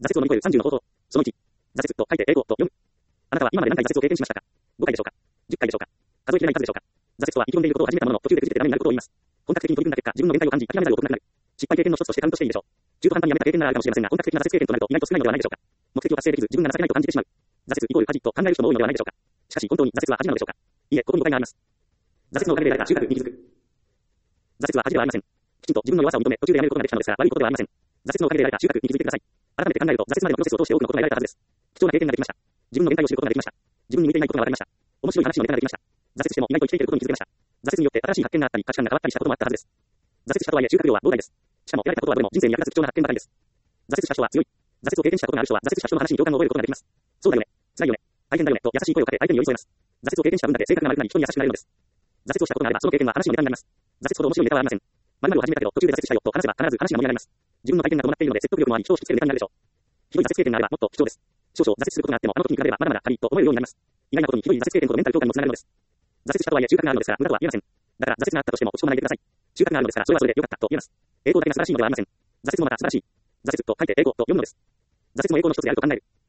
挫折を乗り越える30の方法。その1。挫折と書いて英語と読む。あなたは今まで何回挫折を経験しましたか？ 5 回でしょうか？ 10回でしょうか？数えきれない数でしょうか？挫折とは意気込んでいることを始めたものの途中で崩れてダメになることを言います。本格的に取り組んだ結果、自分の限界を感じ、諦めざるを得なくなる。失敗経験の一つとしてカウントしていいでしょう。中途半端にやめた経験ならあるかもしれませんが、本格的な挫折経験となると意外と少ないのではないでしょうか。目的を達成できず、自分が情けないと感じてしまう。挫折イコール恥と考える人も多いのではないでしょうか。しかし、本当に挫折は恥なのでしょうか。いいえ、ここに誤解があります。挫折のおかげで得られた収穫に気づく。挫折は恥ではありません。きちんと自分の弱さを認め、途中でやめることができたのですから、悪いことではありません。挫折のおかげで得られた収穫に気づいてください。改めて考えると、挫折までのプロセスを通して多くのことが得られたはずです。貴重な経験ができました。自分の限界を知ることができました。自分に向いていないことが分かりました。面白い話のネタができました。挫折しても意外と生きていけることに気づけました。挫折によって新しい発見があったり、価値観が変わったりしたこともあったはずです。挫折したとはいえ収穫量は膨大です。しかも得られたことはどれも人生に役立つ貴重な発見ばかりです。挫折した人は強い。挫折を経験したことがある人は挫折した人の話に共感を覚えることができます。そうだよね。辛いよね。大変だよね。と優しい声をかけ相手に寄り添えます。挫折を経験した分だけ性格が悪くなり人に優しくなれるのです。挫折をしたことがあればその経験は話のネタになります。挫折ほど面白いネタはありません。〇〇を始めたけど途中で挫折したよと話せば必ず話が盛り上がります。自分の体験が伴っているので説得力もあり人を引きつけるネタになるでしょう。ひどい挫折経験があればもっと貴重です。少々挫折することがあってもあの時に比べればまだまだ軽いと思えるようになります。意外なことにひどい挫折経験とメンタル強化にもつながるのです。挫折したとはいえ収穫があるのですから無駄とは言えません。だから挫折があったとしても落ち込まないでください。収穫があるのですからそれはそれで良かったと言えます。栄光だけが素晴らしいのではありません。挫折もまた素晴らしい。挫折と書いて栄光と読むのです。挫折も栄光の一つであると考える。